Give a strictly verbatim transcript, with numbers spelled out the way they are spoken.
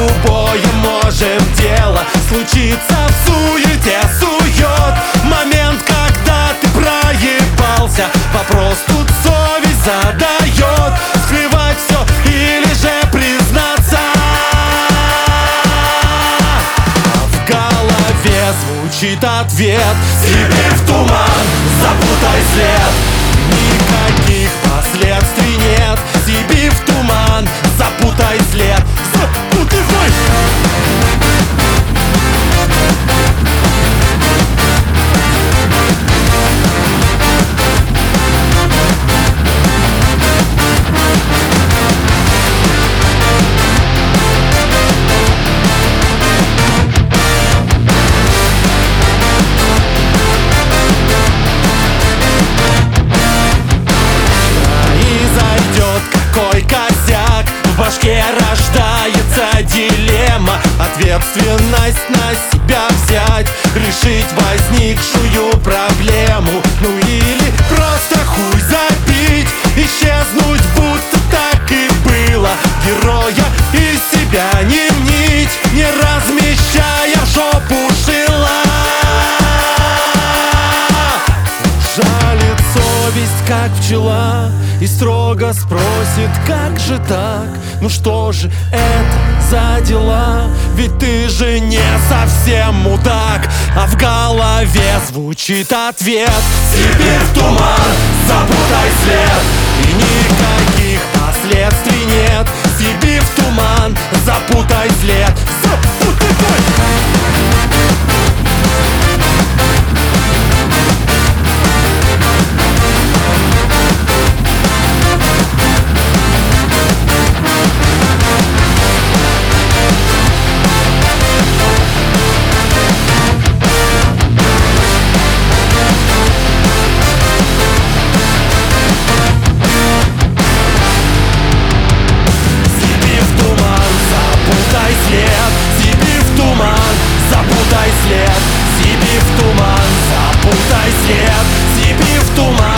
любое можем дело случиться в суете, сует момент, когда ты проебался. Вопрос тут совесть задает: скрывать все или же признаться? А в голове звучит ответ: себе в туман, запутай след. Никаких последствий нет. Себе в туман, запутай след. Запутай след. Какой косяк, в башке рождается дилемма. Ответственность на себя взять, решить возникшую проблему. Ну или просто хуй забить, исчезнуть, будто так и было. Героя из себя не мнить, не размещая в жопу шила. Жалит совесть, как пчела, и строго спросит: как же так? Ну что же это за дела? Ведь ты же не совсем мудак. А в голове звучит ответ: себе в туман, запутай след. И никаких последствий нет. Себе в туман, запутай след. Запутай след. Себе в туман, запутай след. Себе в туман, запутай след. Себе в туман.